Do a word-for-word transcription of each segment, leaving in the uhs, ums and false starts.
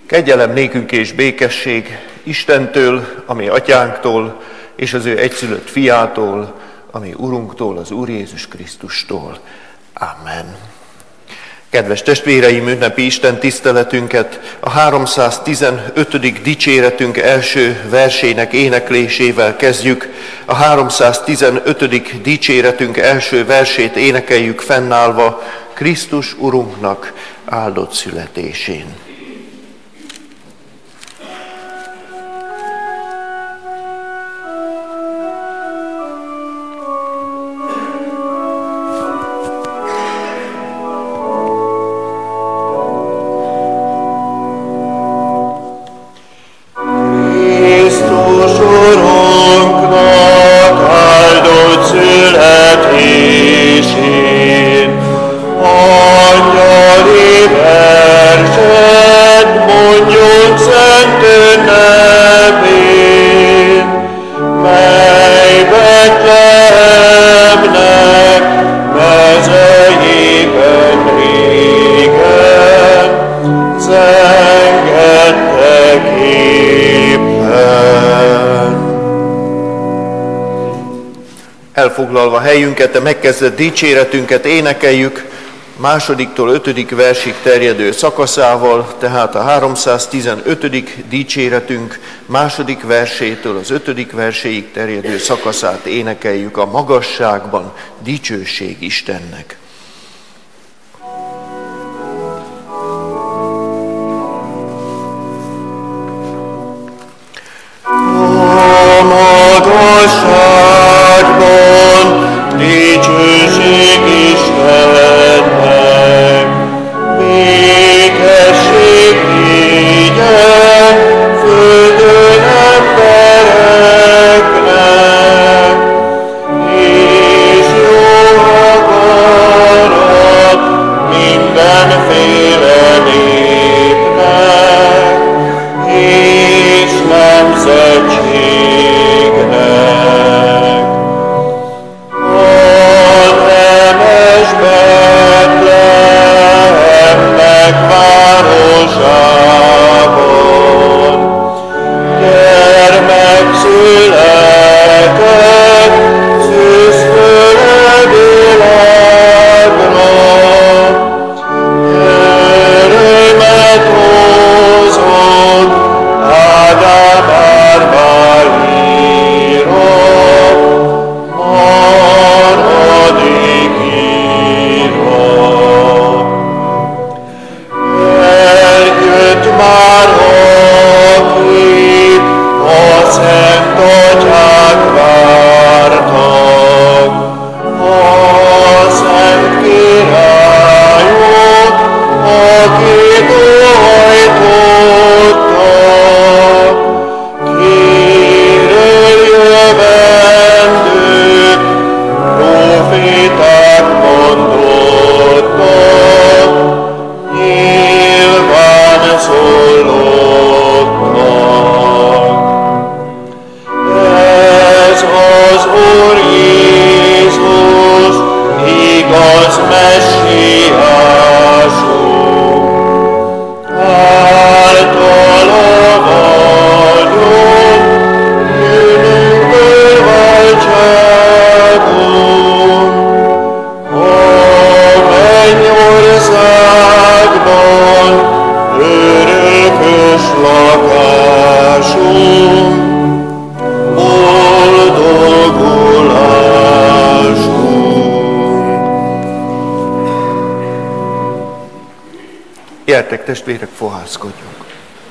Kegyelem nékünk és békesség Istentől, ami atyánktól, és az ő egyszülött fiától, ami Urunktól, az Úr Jézus Krisztustól. Amen. Kedves testvéreim, ünnepi Isten tiszteletünket a háromszáztizenötödik dicséretünk első versének éneklésével kezdjük. A háromszáztizenötödik dicséretünk első versét énekeljük fennállva Krisztus Urunknak áldott születésén. Elfoglalva helyünket, a megkezdett dicséretünket énekeljük másodiktól ötödik versig terjedő szakaszával, tehát a háromszáztizenötödik dicséretünk második versétől az ötödik verséig terjedő szakaszát énekeljük a magasságban, dicsőség Istennek. Gyertek, testvérek, fohászkodjunk.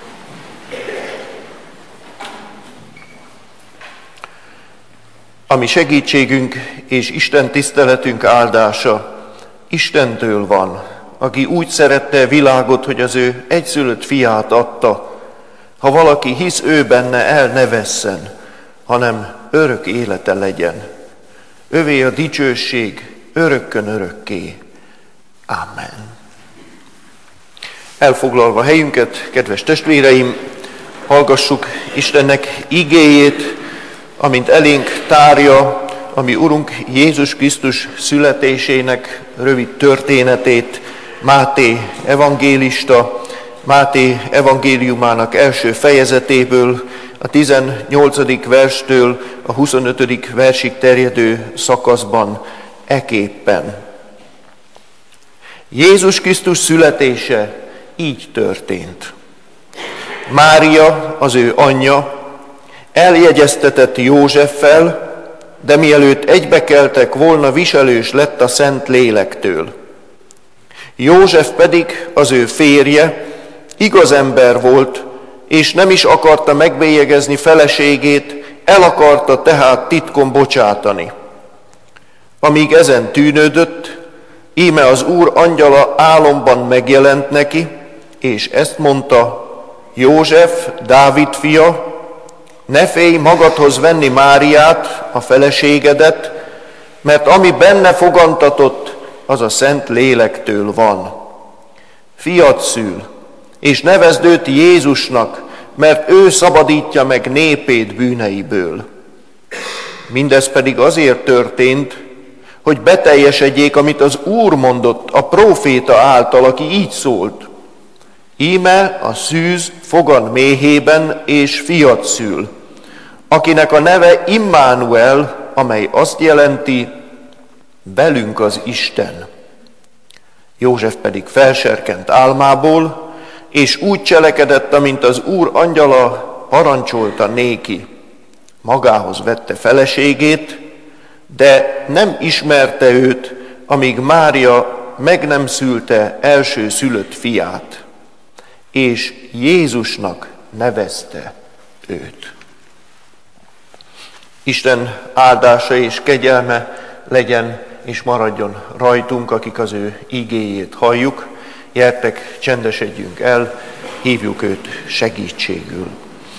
Ami segítségünk és Isten tiszteletünk áldása Istentől van, aki úgy szerette a világot, hogy az ő egyszülött fiát adta. Ha valaki hisz ő benne, el ne vesszen, hanem örök élete legyen. Övé a dicsőség örökkön örökké. Amen. Elfoglalva helyünket, kedves testvéreim, hallgassuk Istennek igéjét, amint elénk tárja a mi Urunk Jézus Krisztus születésének rövid történetét Máté evangélista Máté evangéliumának első fejezetéből, a tizennyolcadik verstől a huszonötödik versig terjedő szakaszban eképpen. Jézus Krisztus születése így történt. Mária, az ő anyja, eljegyeztetett Józseffel, de mielőtt egybekeltek volna, viselős lett a Szent Lélektől. József pedig, az ő férje, igaz ember volt, és nem is akarta megbélyegezni feleségét, el akarta tehát titkon bocsátani. Amíg ezen tűnődött, íme az Úr angyala álomban megjelent neki, és ezt mondta: József, Dávid fia, ne félj magadhoz venni Máriát, a feleségedet, mert ami benne fogantatott, az a Szent Lélektől van. Fiat szül, és nevezd őt Jézusnak, mert ő szabadítja meg népét bűneiből. Mindez pedig azért történt, hogy beteljesedjék, amit az Úr mondott a próféta által, aki így szólt: íme a szűz fogan méhében, és fiat szül, akinek a neve Immanuel, amely azt jelenti, velünk az Isten. József pedig felserkent álmából, és úgy cselekedett, amint az Úr angyala parancsolta néki. Magához vette feleségét, de nem ismerte őt, amíg Mária meg nem szülte első szülött fiát, és Jézusnak nevezte őt. Isten áldása és kegyelme legyen és maradjon rajtunk, akik az ő igéjét halljuk. Gyertek, csendesedjünk el, hívjuk őt segítségül.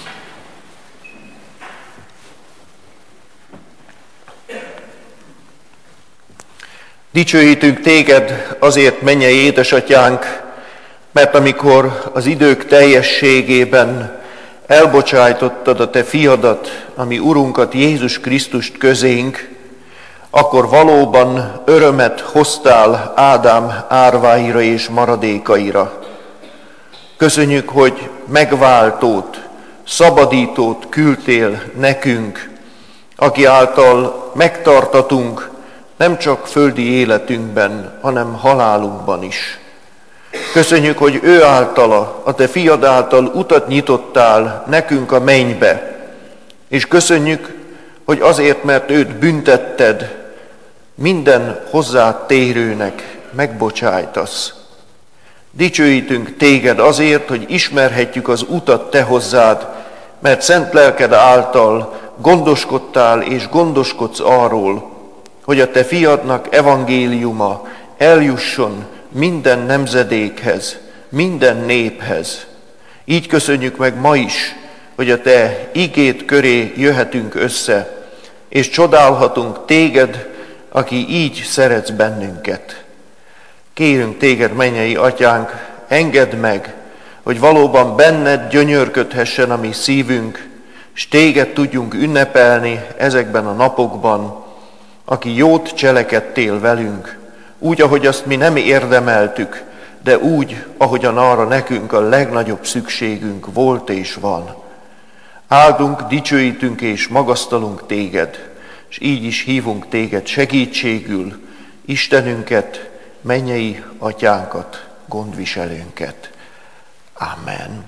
Dicsőítünk téged azért, mennyei édesatyánk, mert amikor az idők teljességében elbocsájtottad a te fiadat, a mi Urunkat, Jézus Krisztust közénk, akkor valóban örömet hoztál Ádám árváira és maradékaira. Köszönjük, hogy megváltót, szabadítót küldtél nekünk, aki által megtartatunk nem csak földi életünkben, hanem halálunkban is. Köszönjük, hogy ő általa, a te fiad által utat nyitottál nekünk a mennybe, és köszönjük, hogy azért, mert őt büntetted, minden hozzád térőnek megbocsájtasz. Dicsőítünk téged azért, hogy ismerhetjük az utat te hozzád, mert szent lelked által gondoskodtál és gondoskodsz arról, hogy a te fiadnak evangéliuma eljusson minden nemzedékhez, minden néphez. Így köszönjük meg ma is, hogy a te igéd köré jöhetünk össze, és csodálhatunk téged, aki így szeretsz bennünket. Kérünk téged, mennyei atyánk, engedd meg, hogy valóban benned gyönyörködhessen a mi szívünk, s téged tudjunk ünnepelni ezekben a napokban, aki jót cselekedtél velünk, úgy, ahogy azt mi nem érdemeltük, de úgy, ahogyan arra nekünk a legnagyobb szükségünk volt és van. Áldunk, dicsőítünk és magasztalunk téged, és így is hívunk téged segítségül, Istenünket, mennyei atyánkat, gondviselőnket. Amen.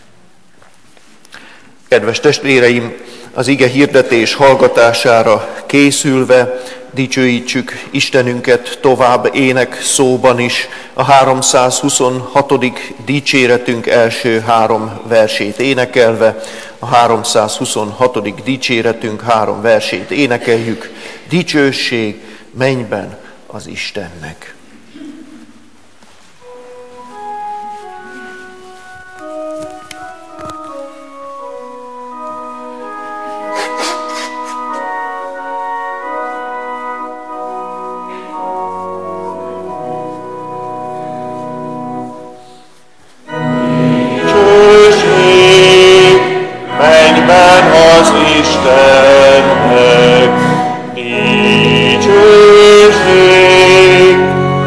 Kedves testvéreim, az ige hirdetés hallgatására készülve dicsőítsük Istenünket tovább ének szóban is, a háromszázhuszonhatodik dicséretünk első három versét énekelve, a háromszázhuszonhatodik dicséretünk három versét énekeljük, dicsőség mennyben az Istennek. Dicsőség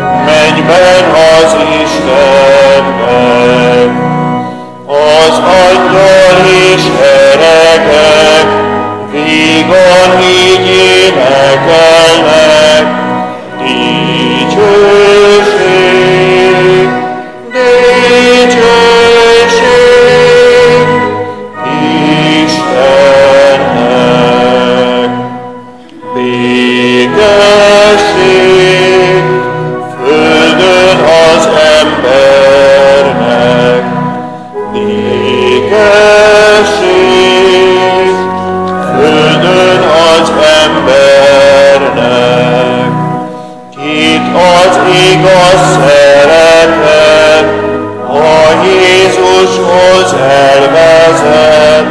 Krisztushoz elvezet,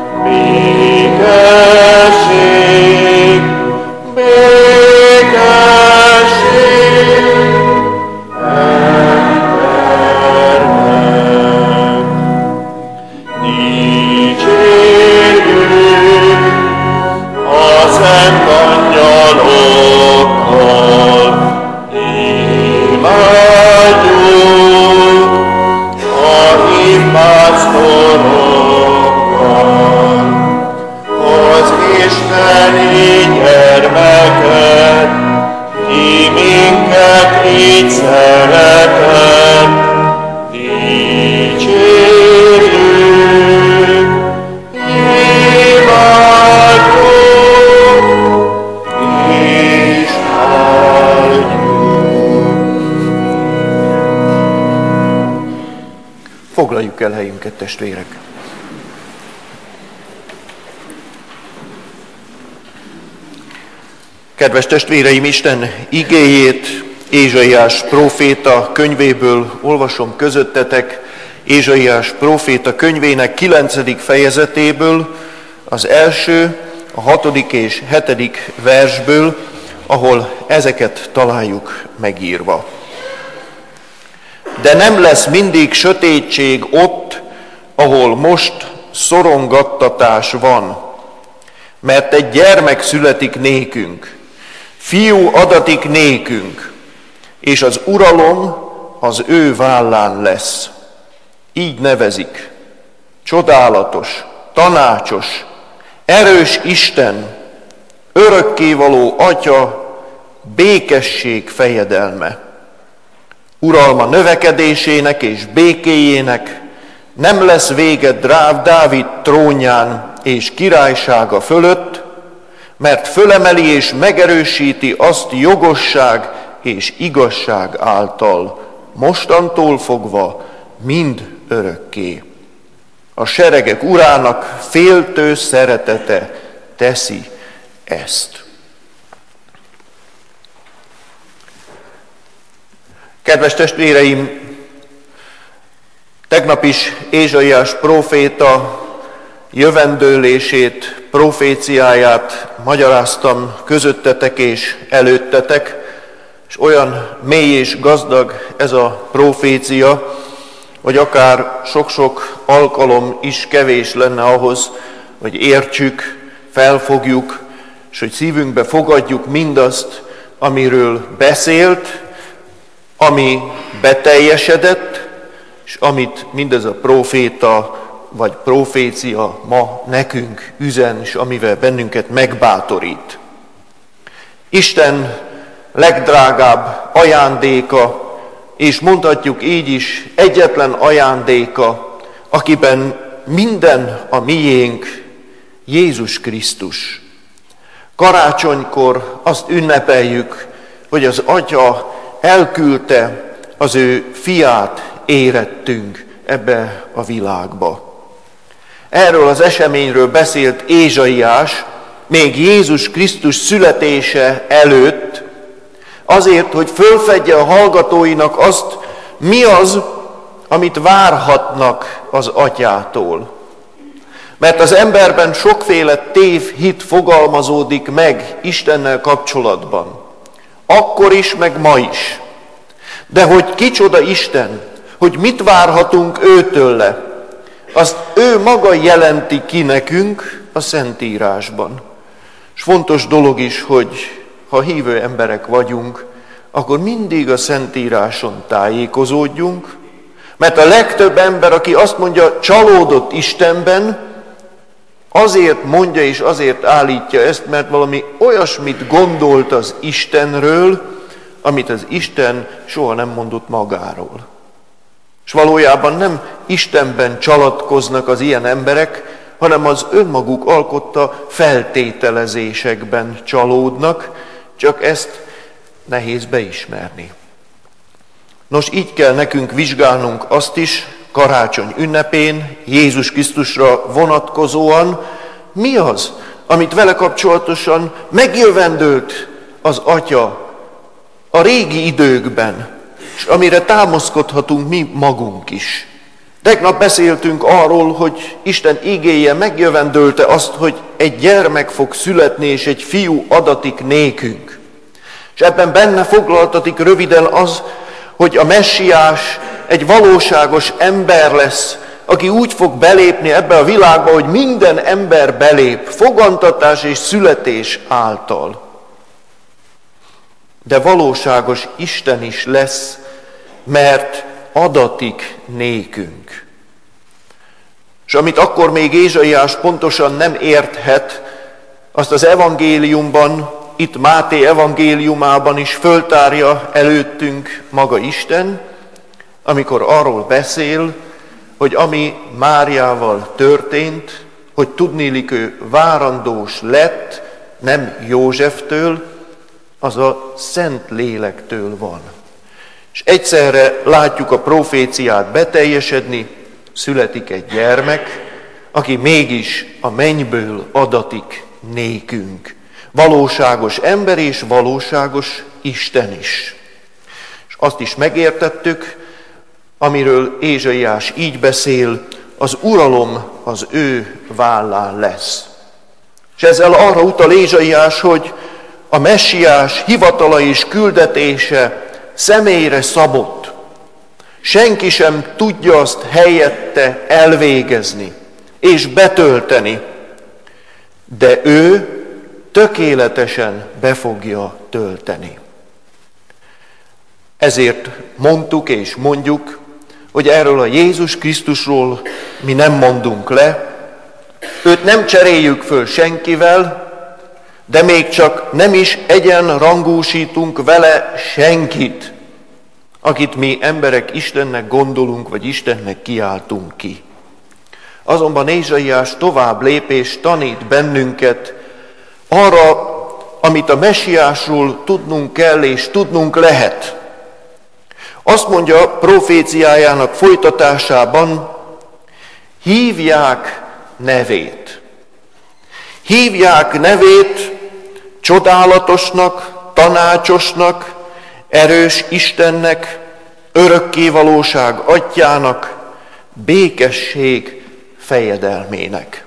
békesség, békesség embernek. Dicsérjük a szent angyalokkal, imádjuk a hívmásztorokkal, az isteni gyermeket, ki minket így szeretett, dicsérjük, imádjuk és áldjuk. Foglaljuk el helyünket, testvérek! Kedves testvéreim, Isten igéjét Ézsaiás próféta könyvéből olvasom közöttetek, Ézsaiás próféta könyvének kilencedik fejezetéből, az első, a hatodik és hetedik versből, ahol ezeket találjuk megírva. De nem lesz mindig sötétség ott, ahol most szorongattatás van, mert egy gyermek születik nékünk, fiú adatik nékünk, és az uralom az ő vállán lesz. Így nevezik: csodálatos, tanácsos, erős Isten, örökkévaló Atya, békesség fejedelme. Uralma növekedésének és békéjének, nem lesz vége Dráv Dávid trónján és királysága fölött, mert fölemeli és megerősíti azt jogosság és igazság által, mostantól fogva mind örökké. A seregek urának féltő szeretete teszi ezt. Kedves testvéreim, tegnap is Ézsaiás próféta jövendőlését, proféciáját magyaráztam közöttetek és előttetek, és olyan mély és gazdag ez a profécia, hogy akár sok-sok alkalom is kevés lenne ahhoz, hogy értsük, felfogjuk, és hogy szívünkbe fogadjuk mindazt, amiről beszélt, ami beteljesedett, és amit mindez a próféta vagy profécia ma nekünk üzen, és amivel bennünket megbátorít. Isten legdrágább ajándéka, és mondhatjuk így is, egyetlen ajándéka, akiben minden a miénk, Jézus Krisztus. Karácsonykor azt ünnepeljük, hogy az Atya elküldte az ő fiát érettünk ebbe a világba. Erről az eseményről beszélt Ézsaiás még Jézus Krisztus születése előtt, azért, hogy fölfedje a hallgatóinak azt, mi az, amit várhatnak az Atyától. Mert az emberben sokféle tévhit fogalmazódik meg Istennel kapcsolatban. Akkor is, meg ma is. De hogy kicsoda Isten, hogy mit várhatunk őtőle, azt ő maga jelenti ki nekünk a Szentírásban. És fontos dolog is, hogy ha hívő emberek vagyunk, akkor mindig a Szentíráson tájékozódjunk, mert a legtöbb ember, aki azt mondja, csalódott Istenben, azért mondja és azért állítja ezt, mert valami olyasmit gondolt az Istenről, amit az Isten soha nem mondott magáról. És valójában nem Istenben csalatkoznak az ilyen emberek, hanem az önmaguk alkotta feltételezésekben csalódnak, csak ezt nehéz beismerni. Nos, így kell nekünk vizsgálnunk azt is, karácsony ünnepén, Jézus Krisztusra vonatkozóan, mi az, amit vele kapcsolatosan megjövendőlt az Atya a régi időkben, és amire támaszkodhatunk mi magunk is. Tegnap beszéltünk arról, hogy Isten igéje megjövendölte azt, hogy egy gyermek fog születni, és egy fiú adatik nékünk. És ebben benne foglaltatik röviden az, hogy a messiás egy valóságos ember lesz, aki úgy fog belépni ebbe a világba, hogy minden ember belép, fogantatás és születés által. De valóságos Isten is lesz, mert adatik nékünk. És amit akkor még Ézsaiás pontosan nem érthet, azt az evangéliumban, itt Máté evangéliumában is föltárja előttünk maga Isten, amikor arról beszél, hogy ami Máriával történt, hogy tudniillik ő várandós lett, nem Józseftől, az a Szent Lélektől van. És egyszerre látjuk a proféciát beteljesedni, születik egy gyermek, aki mégis a mennyből adatik nékünk. Valóságos ember és valóságos Isten is. És azt is megértettük, amiről Ézsaiás így beszél, az uralom az ő vállán lesz. És ezzel arra utal Ézsaiás, hogy a messiás hivatala és küldetése személyre szabott. Senki sem tudja azt helyette elvégezni és betölteni, de ő tökéletesen be fogja tölteni. Ezért mondtuk és mondjuk, hogy erről a Jézus Krisztusról mi nem mondunk le, őt nem cseréljük föl senkivel, de még csak nem is egyenrangúsítunk vele senkit, akit mi emberek Istennek gondolunk, vagy Istennek kiáltunk ki. Azonban Ézsaiás tovább lép és tanít bennünket arra, amit a messiásról tudnunk kell és tudnunk lehet. Azt mondja proféciájának folytatásában, hívják nevét. Hívják nevét csodálatosnak, tanácsosnak, erős Istennek, örökkévalóság atyjának, békesség fejedelmének.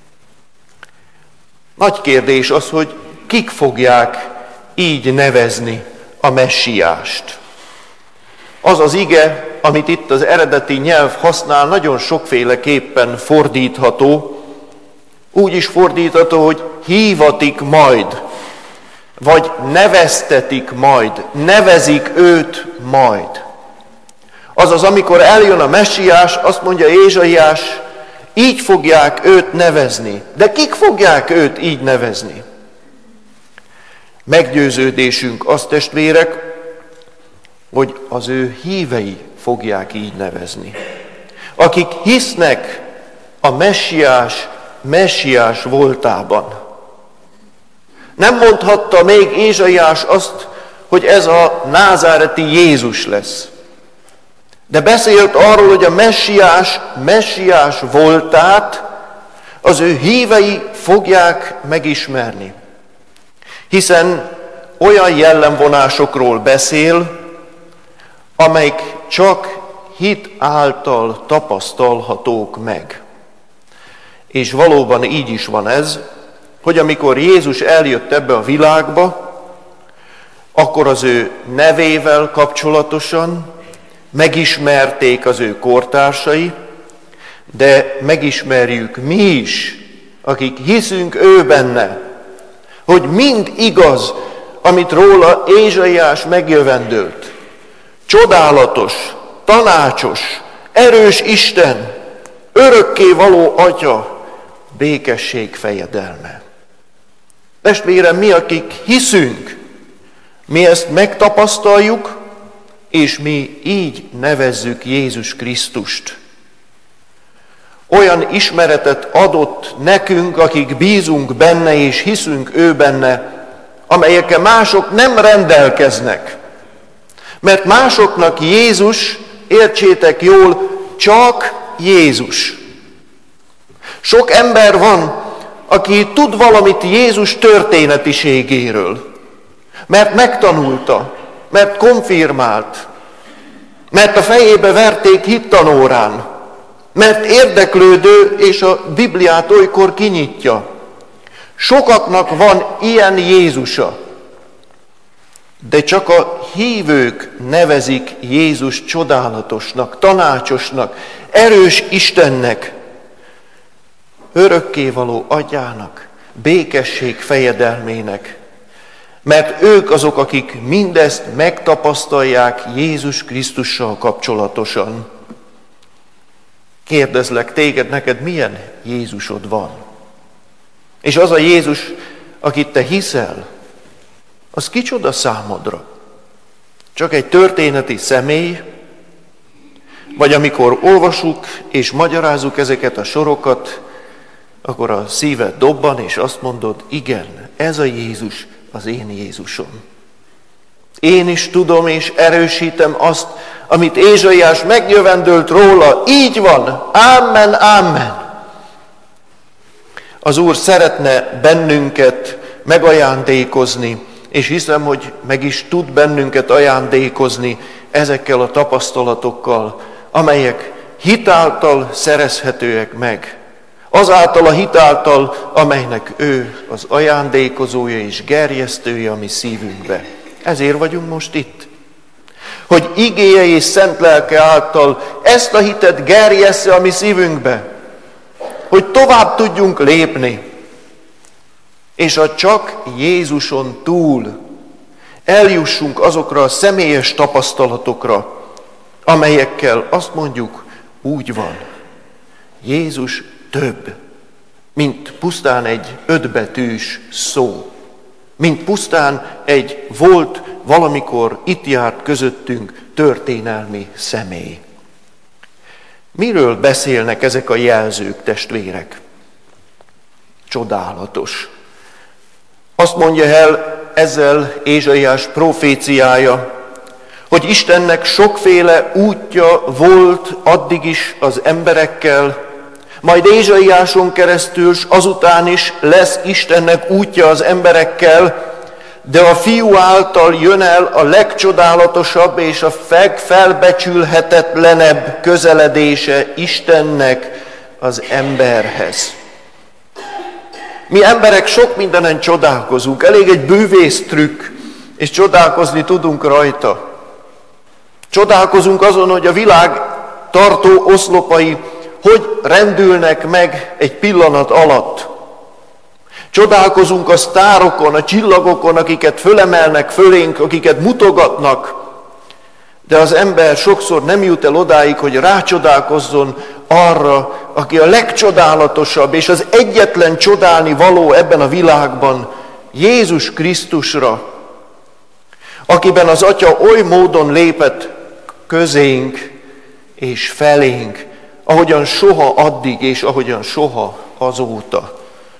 Nagy kérdés az, hogy kik fogják így nevezni a messiást. Az az ige, amit itt az eredeti nyelv használ, nagyon sokféleképpen fordítható. Úgy is fordítható, hogy hívatik majd, vagy neveztetik majd, nevezik őt majd. Azaz, amikor eljön a messiás, azt mondja Ézsaiás, így fogják őt nevezni. De kik fogják őt így nevezni? Meggyőződésünk az, testvérek, hogy az ő hívei fogják így nevezni. Akik hisznek a messiás, messiás voltában. Nem mondhatta még Ézsaiás azt, hogy ez a názáreti Jézus lesz. De beszélt arról, hogy a messiás, messiás voltát az ő hívei fogják megismerni. Hiszen olyan jellemvonásokról beszél, amelyek csak hit által tapasztalhatók meg. És valóban így is van ez, hogy amikor Jézus eljött ebbe a világba, akkor az ő nevével kapcsolatosan megismerték az ő kortársai, de megismerjük mi is, akik hiszünk ő benne, hogy mind igaz, amit róla Ézsaiás megjövendölt. Csodálatos, tanácsos, erős Isten, örökkévaló Atya, békesség fejedelme. Testvérem, mi, akik hiszünk, mi ezt megtapasztaljuk, és mi így nevezzük Jézus Krisztust. Olyan ismeretet adott nekünk, akik bízunk benne és hiszünk ő benne, amelyekkel mások nem rendelkeznek. Mert másoknak Jézus, értsétek jól, csak Jézus. Sok ember van, aki tud valamit Jézus történetiségéről, mert megtanulta, mert konfirmált, mert a fejébe verték hittanórán, mert érdeklődő, és a Bibliát olykor kinyitja. Sokaknak van ilyen Jézusa, de csak a hívők nevezik Jézus csodálatosnak, tanácsosnak, erős Istennek, örökkévaló atyának, békesség fejedelmének, mert ők azok, akik mindezt megtapasztalják Jézus Krisztussal kapcsolatosan. Kérdezlek téged, neked milyen Jézusod van? És az a Jézus, akit te hiszel, az kicsoda számodra? Csak egy történeti személy? Vagy amikor olvasuk és magyarázzuk ezeket a sorokat, akkor a szíved dobban, és azt mondod, igen, ez a Jézus az én Jézusom. Én is tudom és erősítem azt, amit Ézsaiás megnövendölt róla. Így van, ámen, ámen. Az Úr szeretne bennünket megajándékozni, és hiszem, hogy meg is tud bennünket ajándékozni ezekkel a tapasztalatokkal, amelyek hitáltal szerezhetőek meg. Azáltal a hitáltal, amelynek ő az ajándékozója és gerjesztője a mi szívünkbe. Ezért vagyunk most itt. Hogy igéje és szent lelke által ezt a hitet gerjessze a mi szívünkbe. Hogy tovább tudjunk lépni. És a csak Jézuson túl eljussunk azokra a személyes tapasztalatokra, amelyekkel azt mondjuk, úgy van. Jézus több, mint pusztán egy ötbetűs szó, mint pusztán egy volt, valamikor itt járt közöttünk történelmi személy. Miről beszélnek ezek a jelzők, testvérek? Csodálatos. Azt mondja el ezzel Ézsaiás proféciája, hogy Istennek sokféle útja volt addig is az emberekkel, majd Ézsaiáson keresztül, s azután is lesz Istennek útja az emberekkel, de a Fiú által jön el a legcsodálatosabb és a felbecsülhetetlenebb közeledése Istennek az emberhez. Mi emberek sok mindenen csodálkozunk, elég egy bűvész trükk, és csodálkozni tudunk rajta. Csodálkozunk azon, hogy a világ tartó oszlopai hogy rendülnek meg egy pillanat alatt. Csodálkozunk a sztárokon, a csillagokon, akiket fölemelnek fölénk, akiket mutogatnak, de az ember sokszor nem jut el odáig, hogy rácsodálkozzon arra, aki a legcsodálatosabb és az egyetlen csodálni való ebben a világban, Jézus Krisztusra, akiben az Atya oly módon lépett közénk és felénk, ahogyan soha addig és ahogyan soha azóta.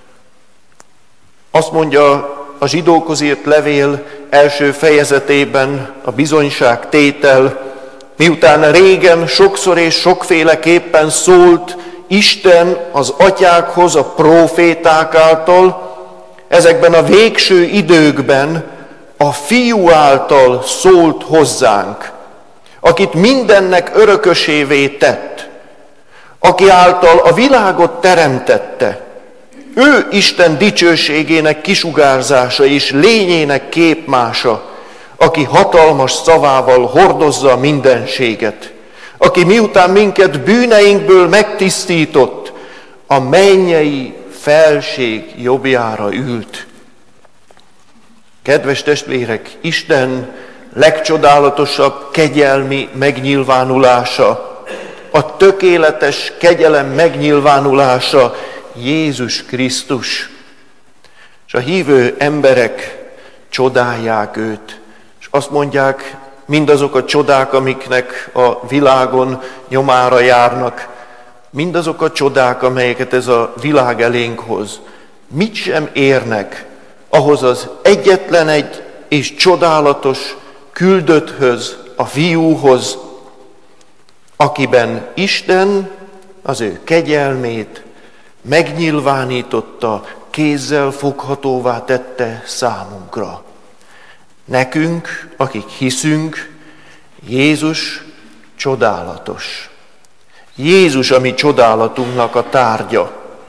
Azt mondja a zsidókhoz írt levél első fejezetében a bizonyságtétel, miután régen sokszor és sokféleképpen szólt Isten az atyákhoz a próféták által, ezekben a végső időkben a Fiú által szólt hozzánk, akit mindennek örökösévé tett, aki által a világot teremtette. Ő Isten dicsőségének kisugárzása és lényének képmása, aki hatalmas szavával hordozza a mindenséget, aki miután minket bűneinkből megtisztított, a mennyei felség jobbjára ült. Kedves testvérek, Isten legcsodálatosabb kegyelmi megnyilvánulása, a tökéletes kegyelem megnyilvánulása Jézus Krisztus. És a hívő emberek csodálják őt, és azt mondják, mindazok a csodák, amiknek a világon nyomára járnak, mindazok a csodák, amelyeket ez a világ elénk hoz, mit sem érnek ahhoz az egyetlen egy és csodálatos küldötthöz, a Fiúhoz, akiben Isten az ő kegyelmét megnyilvánította, kézzel foghatóvá tette számunkra. Nekünk, akik hiszünk, Jézus csodálatos. Jézus a mi csodálatunknak a tárgya.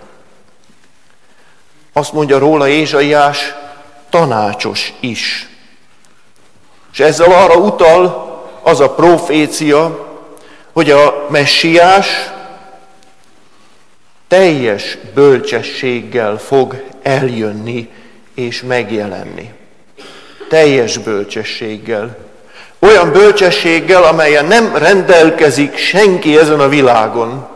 Azt mondja róla Ézsaiás, tanácsos is. És ezzel arra utal az a profécia, hogy a Messiás teljes bölcsességgel fog eljönni és megjelenni. Teljes bölcsességgel. Olyan bölcsességgel, amelyen nem rendelkezik senki ezen a világon.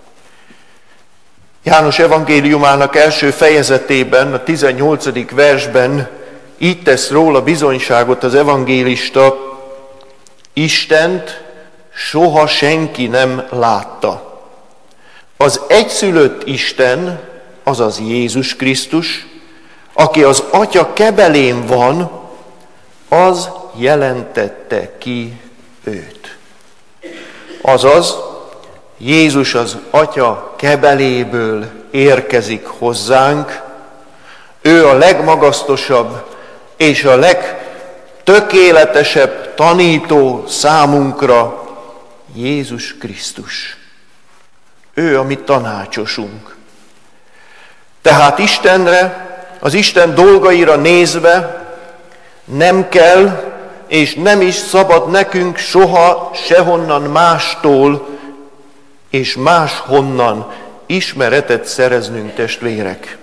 János evangéliumának első fejezetében, a tizennyolcadik versben így tesz róla bizonyságot az evangélista: Istent soha senki nem látta. Az egyszülött Isten, azaz Jézus Krisztus, aki az Atya kebelén van, az jelentette ki őt. Azaz, Jézus az Atya kebeléből érkezik hozzánk, ő a legmagasztosabb és a legtökéletesebb tanító számunkra, Jézus Krisztus. Ő a mi tanácsosunk. Tehát Istenre, az Isten dolgaira nézve nem kell és nem is szabad nekünk soha sehonnan mástól és máshonnan ismeretet szereznünk, testvérek.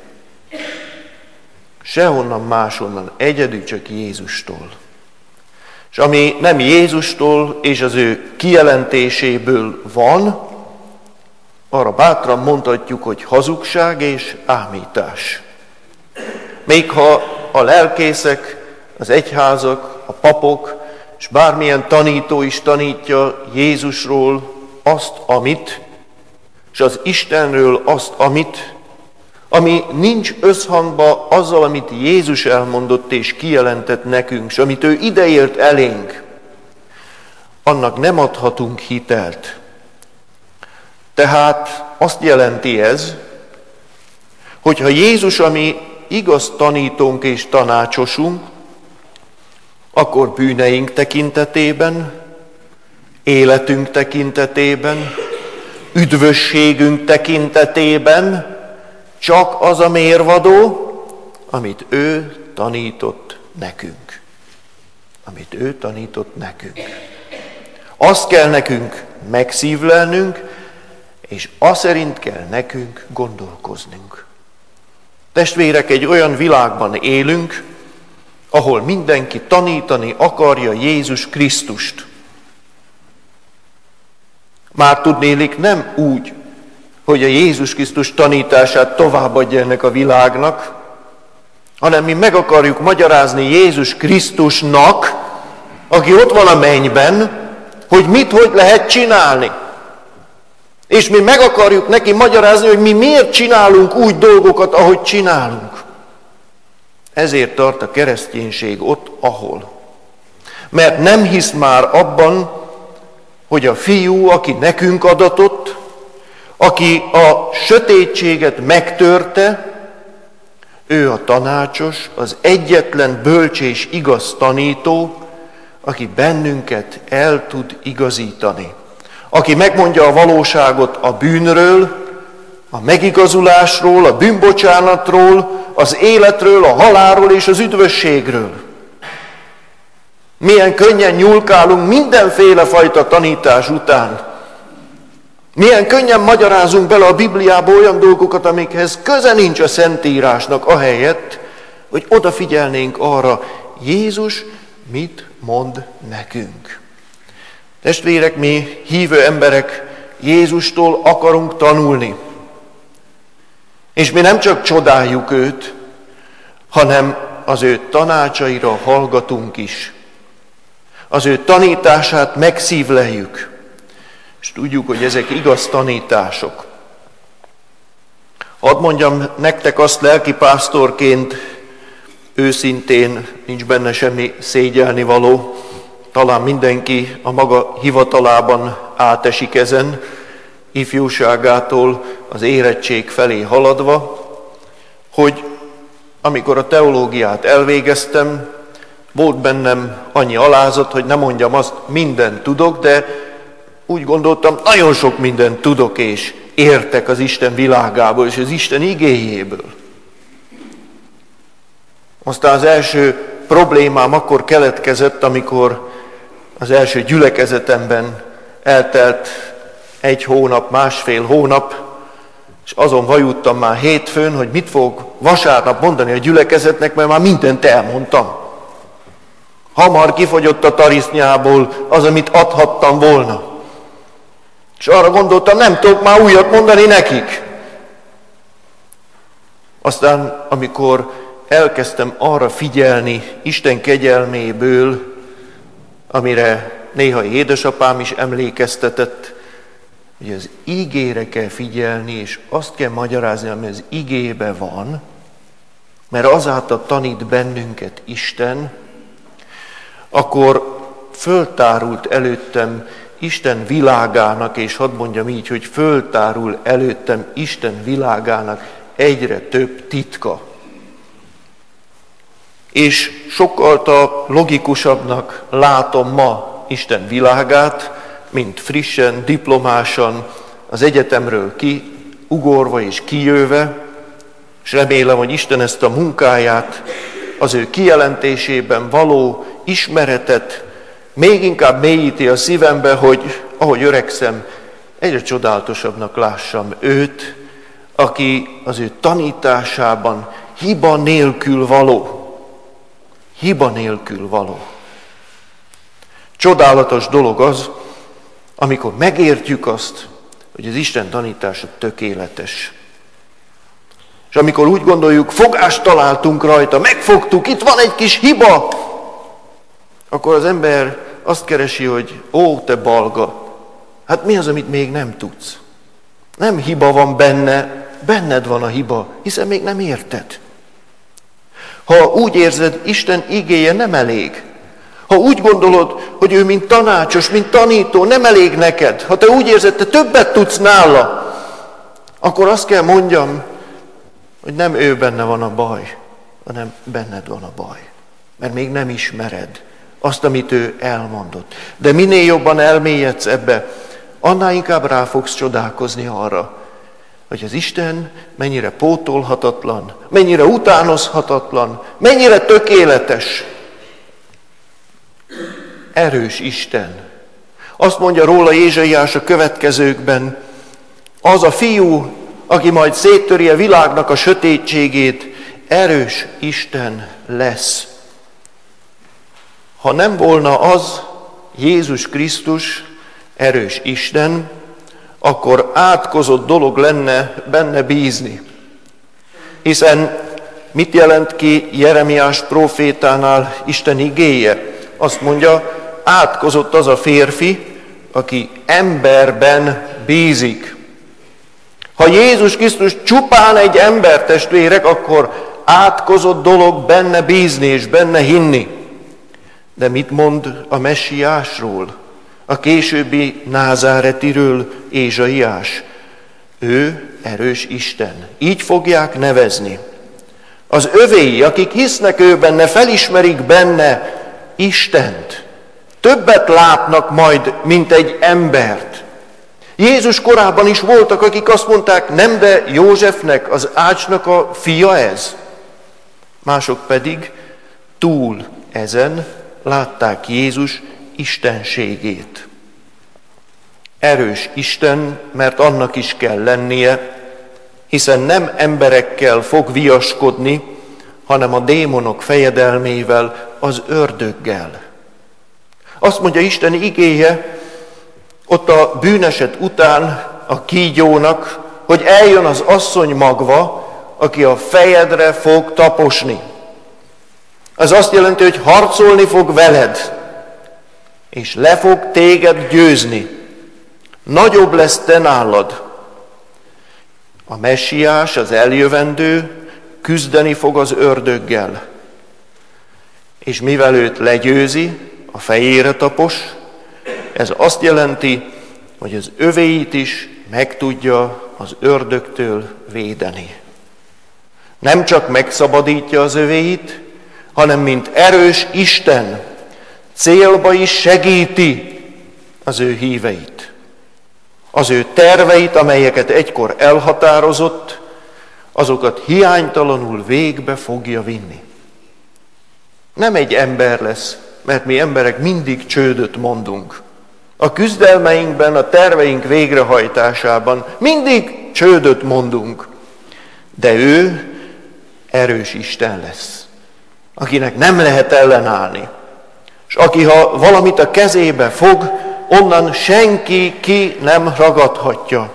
Sehonnan máshonnan, egyedül csak Jézustól. És ami nem Jézustól és az ő kijelentéséből van, arra bátran mondhatjuk, hogy hazugság és ámítás. Még ha a lelkészek, az egyházak, a papok, és bármilyen tanító is tanítja Jézusról azt, amit, és az Istenről azt, amit, ami nincs összhangba azzal, amit Jézus elmondott és kijelentett nekünk, és amit ő ideért elénk, annak nem adhatunk hitelt. Tehát azt jelenti ez, hogyha Jézus a mi igaz tanítónk és tanácsosunk, akkor bűneink tekintetében, életünk tekintetében, üdvösségünk tekintetében csak az a mérvadó, amit ő tanított nekünk. Amit ő tanított nekünk. Azt kell nekünk megszívlelnünk, és azt szerint kell nekünk gondolkoznunk. Testvérek, egy olyan világban élünk, ahol mindenki tanítani akarja Jézus Krisztust. Már tudnélik nem úgy, hogy a Jézus Krisztus tanítását továbbadja ennek a világnak, hanem mi meg akarjuk magyarázni Jézus Krisztusnak, aki ott van a mennyben, hogy mit, hogy lehet csinálni. És mi meg akarjuk neki magyarázni, hogy mi miért csinálunk úgy dolgokat, ahogy csinálunk. Ezért tart a kereszténység ott, ahol. Mert nem hisz már abban, hogy a fiú, aki nekünk adatott, aki a sötétséget megtörte, ő a tanácsos, az egyetlen bölcs és igaz tanító, aki bennünket el tud igazítani. Aki megmondja a valóságot a bűnről, a megigazulásról, a bűnbocsánatról, az életről, a halálról és az üdvösségről. Milyen könnyen nyúlkálunk mindenféle fajta tanítás után. Milyen könnyen magyarázunk bele a Bibliába olyan dolgokat, amikhez köze nincs a Szentírásnak, ahelyett, hogy odafigyelnénk arra, Jézus mit mond nekünk. Testvérek, mi hívő emberek Jézustól akarunk tanulni. És mi nem csak csodáljuk őt, hanem az ő tanácsaira hallgatunk is. Az ő tanítását megszívleljük, és tudjuk, hogy ezek igaz tanítások. Hadd mondjam nektek azt lelkipásztorként, őszintén, nincs benne semmi szégyelnivaló, talán mindenki a maga hivatalában átesik ezen, ifjúságától az érettség felé haladva, hogy amikor a teológiát elvégeztem, volt bennem annyi alázat, hogy nem mondjam azt, mindent tudok, de úgy gondoltam, nagyon sok mindent tudok és értek az Isten világából és az Isten igéjéből. Aztán az első problémám akkor keletkezett, amikor az első gyülekezetemben eltelt egy hónap, másfél hónap, és azon vajudtam már hétfőn, hogy mit fog vasárnap mondani a gyülekezetnek, mert már mindent elmondtam. Hamar kifogyott a tarisznyából az, amit adhattam volna. És arra gondoltam, nem tudok már újat mondani nekik. Aztán, amikor elkezdtem arra figyelni Isten kegyelméből, amire néha édesapám is emlékeztetett, hogy az igére kell figyelni, és azt kell magyarázni, ami az igébe van, mert azáltal tanít bennünket Isten, akkor föltárult előttem Isten világának, és hadd mondjam így, hogy föltárul előttem Isten világának egyre több titka. És sokkal logikusabbnak látom ma Isten világát, mint frissen, diplomásan az egyetemről kiugorva és kijöve, és remélem, hogy Isten ezt a munkáját, az ő kijelentésében való ismeretet még inkább mélyíti a szívembe, hogy ahogy öregszem, egyre csodálatosabbnak lássam őt, aki az ő tanításában hiba nélkül való. Hiba nélkül való. Csodálatos dolog az, amikor megértjük azt, hogy az Isten tanítása tökéletes. És amikor úgy gondoljuk, fogást találtunk rajta, megfogtuk, itt van egy kis hiba, akkor az ember azt keresi, hogy ó, te balga, hát mi az, amit még nem tudsz? Nem hiba van benne, benned van a hiba, hiszen még nem érted. Ha úgy érzed, Isten igéje nem elég, ha úgy gondolod, hogy ő mint tanácsos, mint tanító nem elég neked, ha te úgy érzed, te többet tudsz nála, akkor azt kell mondjam, hogy nem ő benne van a baj, hanem benned van a baj. Mert még nem ismered azt, amit ő elmondott. De minél jobban elmélyedsz ebbe, annál inkább rá fogsz csodálkozni arra, hogy az Isten mennyire pótolhatatlan, mennyire utánozhatatlan, mennyire tökéletes. Erős Isten. Azt mondja róla Ézsaiás a következőkben, az a fiú, aki majd széttöri a világnak a sötétségét, erős Isten lesz. Ha nem volna az Jézus Krisztus, erős Isten, akkor átkozott dolog lenne benne bízni. Hiszen mit jelent ki Jeremiás prófétánál Isten igéje? Azt mondja, átkozott az a férfi, aki emberben bízik. Ha Jézus Krisztus csupán egy ember, testvérek, akkor átkozott dolog benne bízni és benne hinni. De mit mond a messiásról, a későbbi názáretiről Ézsaiás? Ő erős Isten. Így fogják nevezni. Az övéi, akik hisznek ő benne, felismerik benne Istent. Többet látnak majd, mint egy embert. Jézus korában is voltak, akik azt mondták, nem de Józsefnek, az ácsnak a fia ez. Mások pedig túl ezen látták Jézus istenségét. Erős Isten, mert annak is kell lennie, hiszen nem emberekkel fog viaskodni, hanem a démonok fejedelmével, az ördöggel. Azt mondja Isten igéje, ott a bűneset után a kígyónak, hogy eljön az asszony magva, aki a fejedre fog taposni. Ez azt jelenti, hogy harcolni fog veled, és le fog téged győzni. Nagyobb lesz te nálad. A messiás, az eljövendő, küzdeni fog az ördöggel. És mivel őt legyőzi, a fejére tapos, ez azt jelenti, hogy az övéit is meg tudja az ördögtől védeni. Nem csak megszabadítja az övéit, hanem mint erős Isten célba is segíti az ő híveit. Az ő terveit, amelyeket egykor elhatározott, azokat hiánytalanul végbe fogja vinni. Nem egy ember lesz, mert mi emberek mindig csődöt mondunk. A küzdelmeinkben, a terveink végrehajtásában mindig csődöt mondunk. De ő erős Isten lesz, akinek nem lehet ellenállni. És aki, ha valamit a kezébe fog, onnan senki ki nem ragadhatja.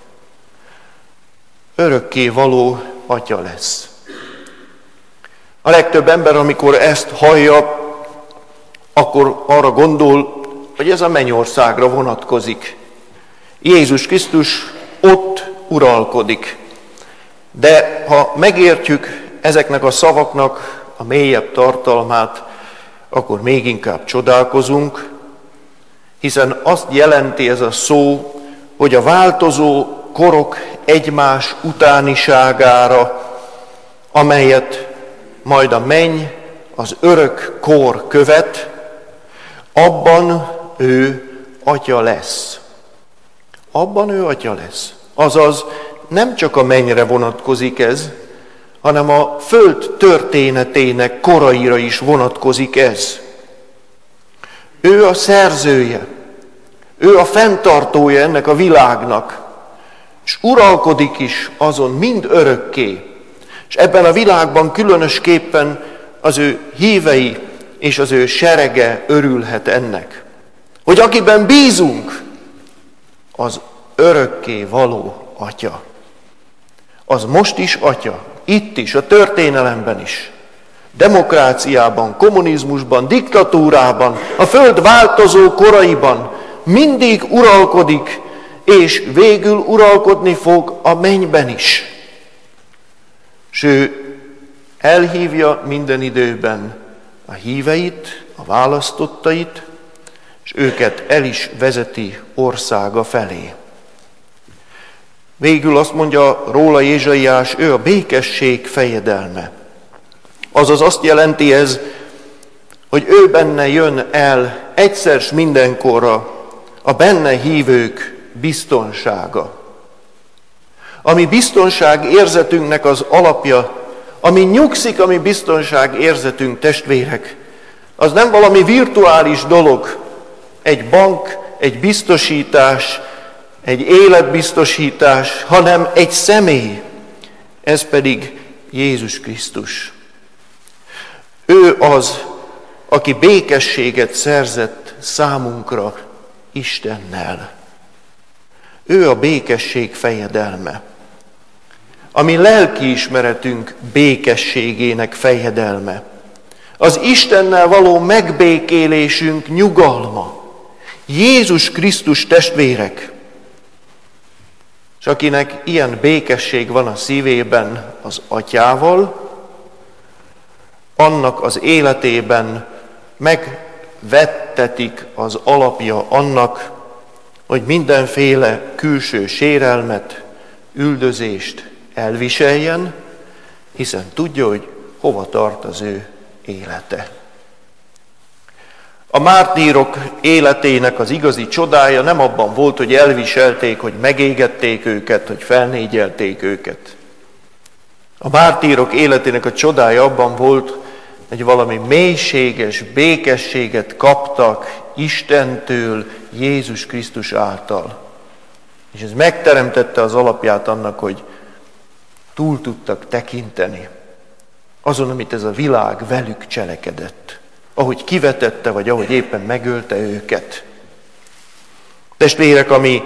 Örökké való atya lesz. A legtöbb ember, amikor ezt hallja, akkor arra gondol, hogy ez a mennyországra vonatkozik. Jézus Krisztus ott uralkodik. De ha megértjük ezeknek a szavaknak a mélyebb tartalmát, akkor még inkább csodálkozunk, hiszen azt jelenti ez a szó, hogy a változó korok egymás utániságára, amelyet majd a menny, az örök kor követ, abban ő atya lesz. Abban ő atya lesz. Azaz nem csak a mennyre vonatkozik ez, hanem a föld történetének koraira is vonatkozik ez. Ő a szerzője, ő a fenntartója ennek a világnak, és uralkodik is azon mind örökké. És ebben a világban különösképpen az ő hívei és az ő serege örülhet ennek. Hogy akiben bízunk, az örökké való atya. Az most is atya, itt is, a történelemben is. Demokráciában, kommunizmusban, diktatúrában, a föld változó koraiban mindig uralkodik, és végül uralkodni fog a mennyben is. S ő elhívja minden időben a híveit, a választottait, és őket el is vezeti országa felé. Végül azt mondja róla Jézsaiás, ő a békesség fejedelme. Azaz azt jelenti ez, hogy ő benne jön el egyszer s mindenkorra a benne hívők biztonsága. Ami biztonság érzetünknek az alapja, ami nyugszik a mi biztonság érzetünk, testvérek, az nem valami virtuális dolog, egy bank, egy biztosítás, egy életbiztosítás, hanem egy személy, ez pedig Jézus Krisztus. Ő az, aki békességet szerzett számunkra Istennel. Ő a békesség fejedelme. A mi lelkiismeretünk békességének fejedelme. Az Istennel való megbékélésünk nyugalma. Jézus Krisztus, testvérek. És akinek ilyen békesség van a szívében az atyával, annak az életében megvettetik az alapja annak, hogy mindenféle külső sérelmet, üldözést elviseljen, hiszen tudja, hogy hova tart az ő élete. A mártírok életének az igazi csodája nem abban volt, hogy elviselték, hogy megégették őket, hogy felnégyelték őket. A mártírok életének a csodája abban volt, hogy valami mélységes békességet kaptak Istentől, Jézus Krisztus által. És ez megteremtette az alapját annak, hogy túl tudtak tekinteni azon, amit ez a világ velük cselekedett. Ahogy kivetette, vagy ahogy éppen megölte őket. Testvérek, ami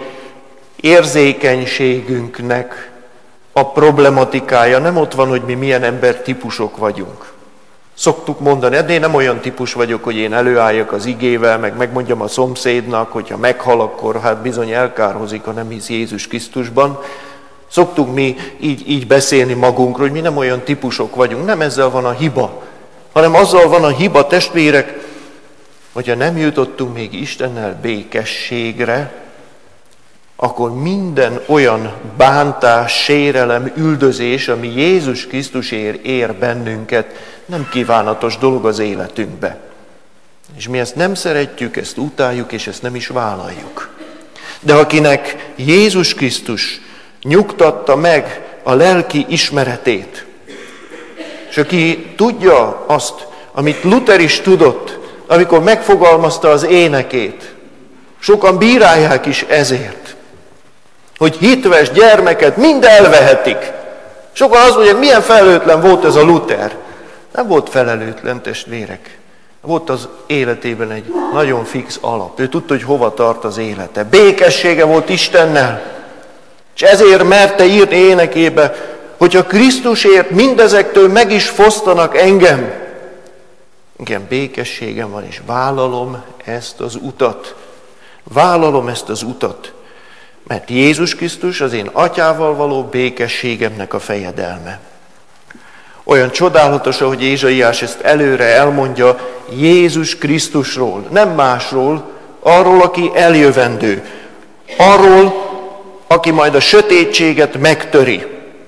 érzékenységünknek a problematikája nem ott van, hogy mi milyen embertípusok vagyunk. Szoktuk mondani, de én nem olyan típus vagyok, hogy én előálljak az igével, meg megmondjam a szomszédnak, hogyha meghal, akkor hát bizony elkárhozik, ha nem hisz Jézus Krisztusban. Szoktuk mi így, így beszélni magunkról, hogy mi nem olyan típusok vagyunk. Nem ezzel van a hiba, hanem azzal van a hiba, testvérek, hogyha nem jutottunk még Istennel békességre, akkor minden olyan bántás, sérelem, üldözés, ami Jézus Krisztusért ér bennünket, nem kívánatos dolog az életünkbe. És mi ezt nem szeretjük, ezt utáljuk, és ezt nem is vállaljuk. De akinek Jézus Krisztus nyugtatta meg a lelki ismeretét, és aki tudja azt, amit Luther is tudott, amikor megfogalmazta az énekét, sokan bírálják is ezért, hogy hitves gyermeket mind elvehetik. Sokan azt mondják, milyen felelőtlen volt ez a Luther. Nem volt felelőtlen, testvérek. Volt az életében egy nagyon fix alap. Ő tudta, hogy hova tart az élete. Békessége volt Istennel. És ezért merte írni énekébe, hogyha Krisztusért mindezektől meg is fosztanak engem, igen, békességem van, és vállalom ezt az utat. Vállalom ezt az utat, mert Jézus Krisztus az én atyával való békességemnek a fejedelme. Olyan csodálatos, ahogy Ézsaiás ezt előre elmondja Jézus Krisztusról, nem másról, arról, aki eljövendő, arról, aki majd a sötétséget megtöri,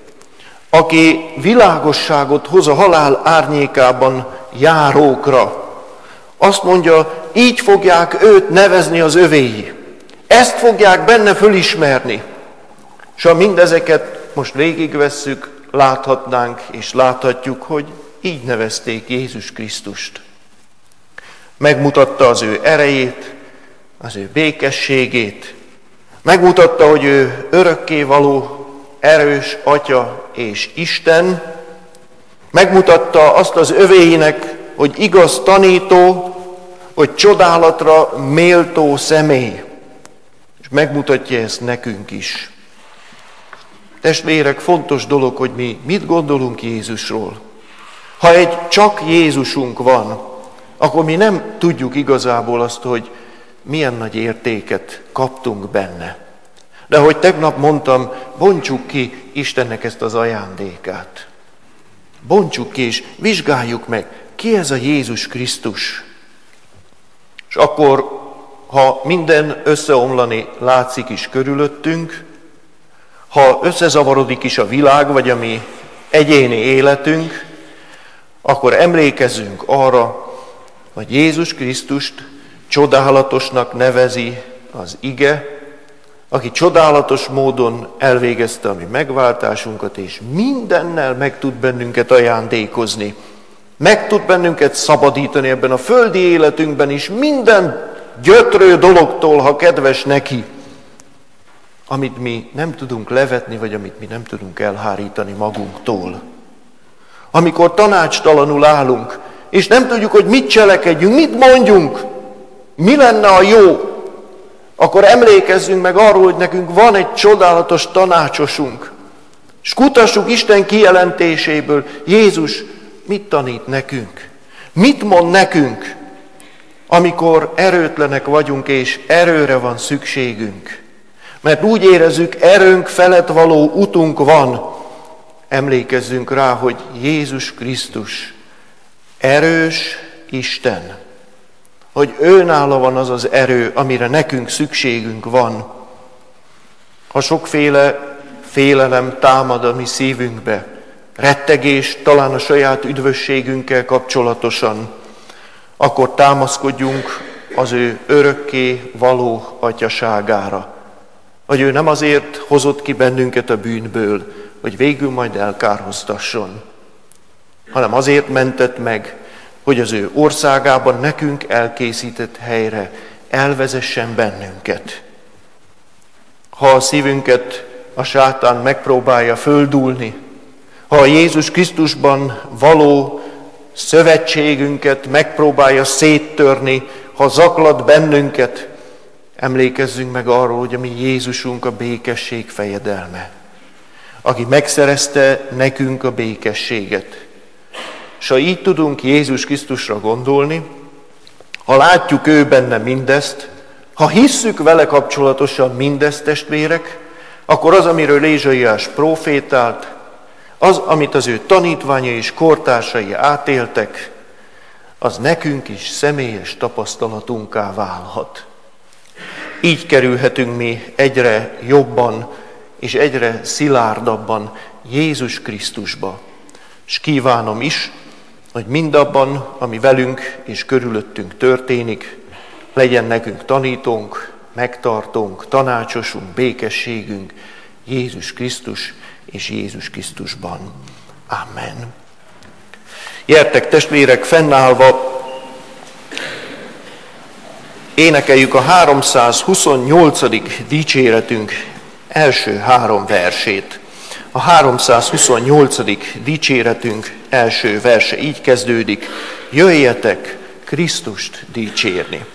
aki világosságot hoz a halál árnyékában járókra. Azt mondja, így fogják őt nevezni az övéi. Ezt fogják benne fölismerni. És ha mindezeket most végigvesszük, láthatnánk és láthatjuk, hogy így nevezték Jézus Krisztust. Megmutatta az ő erejét, az ő békességét, megmutatta, hogy ő örökkévaló, erős Atya és Isten, megmutatta azt az övéinek, hogy igaz tanító, hogy csodálatra méltó személy, és megmutatja ezt nekünk is. Testvérek, fontos dolog, hogy mi mit gondolunk Jézusról. Ha egy csak Jézusunk van, akkor mi nem tudjuk igazából azt, hogy milyen nagy értéket kaptunk benne. De ahogy tegnap mondtam, bontsuk ki Istennek ezt az ajándékát. Bontsuk ki és vizsgáljuk meg, ki ez a Jézus Krisztus. És akkor, ha minden összeomlani látszik is körülöttünk, ha összezavarodik is a világ, vagy a mi egyéni életünk, akkor emlékezzünk arra, hogy Jézus Krisztust csodálatosnak nevezi az ige, aki csodálatos módon elvégezte a mi megváltásunkat, és mindennel meg tud bennünket ajándékozni. Meg tud bennünket szabadítani ebben a földi életünkben is minden gyötrő dologtól, ha kedves neki, amit mi nem tudunk levetni, vagy amit mi nem tudunk elhárítani magunktól. Amikor tanácstalanul állunk, és nem tudjuk, hogy mit cselekedjünk, mit mondjunk, mi lenne a jó, akkor emlékezzünk meg arról, hogy nekünk van egy csodálatos tanácsosunk. És kutassuk Isten kijelentéséből, Jézus mit tanít nekünk? Mit mond nekünk, amikor erőtlenek vagyunk, és erőre van szükségünk? Mert úgy érezzük, erőnk felett való utunk van. Emlékezzünk rá, hogy Jézus Krisztus erős Isten. Hogy őnála van az az erő, amire nekünk szükségünk van. Ha sokféle félelem támad a mi szívünkbe, rettegés talán a saját üdvösségünkkel kapcsolatosan, akkor támaszkodjunk az ő örökké való atyaságára. Hogy ő nem azért hozott ki bennünket a bűnből, hogy végül majd elkárhoztasson, hanem azért mentett meg, hogy az ő országában nekünk elkészített helyre elvezessen bennünket. Ha a szívünket a sátán megpróbálja földúlni, ha a Jézus Krisztusban való szövetségünket megpróbálja széttörni, ha zaklat bennünket, emlékezzünk meg arról, hogy a mi Jézusunk a békesség fejedelme, aki megszerezte nekünk a békességet. És ha így tudunk Jézus Krisztusra gondolni, ha látjuk ő benne mindezt, ha hisszük vele kapcsolatosan mindezt, testvérek, akkor az, amiről Ézsaiás prófétált, az, amit az ő tanítványai és kortársai átéltek, az nekünk is személyes tapasztalatunká válhat. Így kerülhetünk mi egyre jobban és egyre szilárdabban Jézus Krisztusba. És kívánom is, hogy mindabban, ami velünk és körülöttünk történik, legyen nekünk tanítónk, megtartónk, tanácsosunk, békességünk Jézus Krisztus és Jézus Krisztusban. Amen. Gyertek, testvérek, fennállva énekeljük a háromszázhuszonnyolcadik dicséretünk első három versét. A háromszázhuszonnyolcadik dicséretünk első verse így kezdődik: jöjjetek Krisztust dicsérni.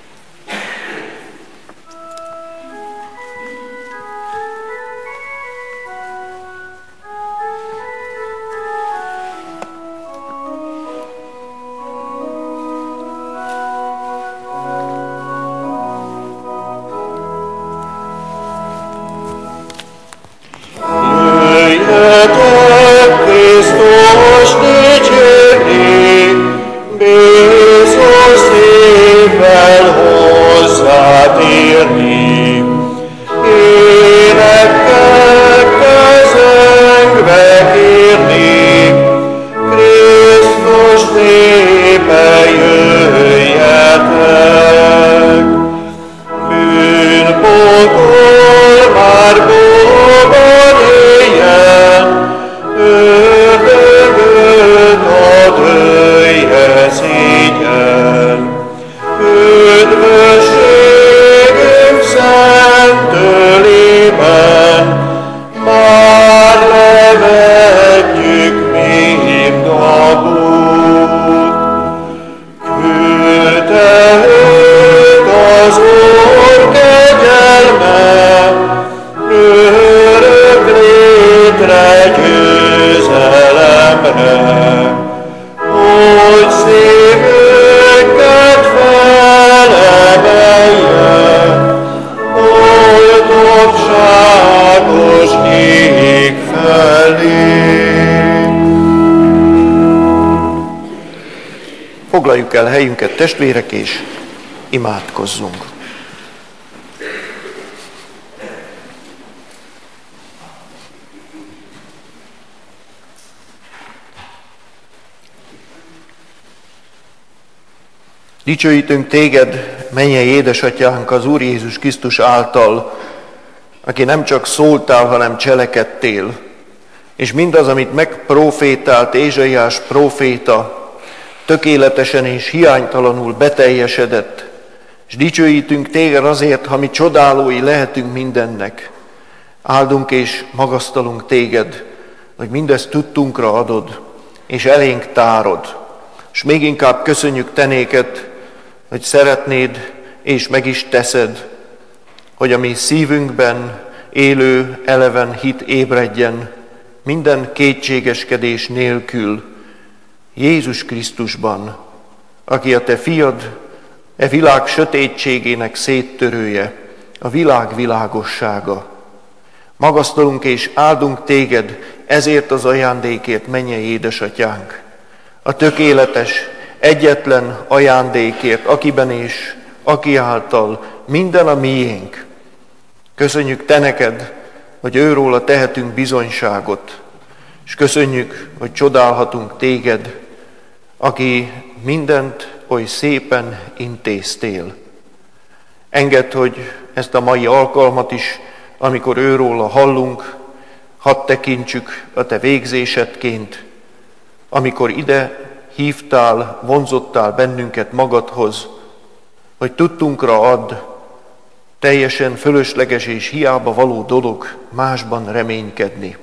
Foglaljuk el helyünket, testvérek, és imádkozzunk. Dicsőítünk téged, mennyei édesatyánk, az Úr Jézus Krisztus által, aki nem csak szóltál, hanem cselekedtél, és mindaz, amit megprofétált Ézsaiás próféta, tökéletesen és hiánytalanul beteljesedett, és dicsőítünk téged azért, ha mi csodálói lehetünk mindennek. Áldunk és magasztalunk téged, hogy mindezt tudtunkra adod, és elénk tárod. És még inkább köszönjük te néked, hogy szeretnéd, és meg is teszed, hogy a mi szívünkben élő, eleven hit ébredjen, minden kétségeskedés nélkül, Jézus Krisztusban, aki a te fiad, e világ sötétségének széttörője, a világ világossága. Magasztalunk és áldunk téged ezért az ajándékért, mennyei édesatyánk, a tökéletes, egyetlen ajándékért, akiben és aki által minden a miénk. Köszönjük te neked, hogy őróla tehetünk bizonyságot, és köszönjük, hogy csodálhatunk téged, aki mindent oly szépen intéztél. Engedd, hogy ezt a mai alkalmat is, amikor őróla hallunk, hadd tekintsük a te végzésedként, amikor ide hívtál, vonzottál bennünket magadhoz, hogy tudtunkra add, teljesen fölösleges és hiába való dolog másban reménykedni.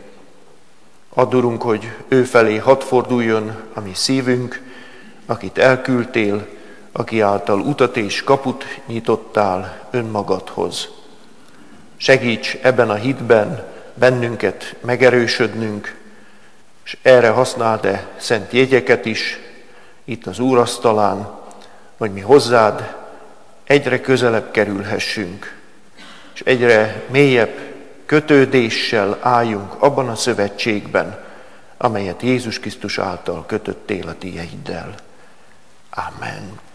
Add, Urunk, hogy ő felé hadd forduljon a mi szívünk, akit elküldtél, aki által utat és kaput nyitottál önmagadhoz. Segíts ebben a hitben bennünket megerősödnünk, és erre használd-e szent jegyeket is itt az úrasztalán, hogy mi hozzád egyre közelebb kerülhessünk, és egyre mélyebb kötődéssel álljunk abban a szövetségben, amelyet Jézus Krisztus által kötöttél a tiéddel. Amen.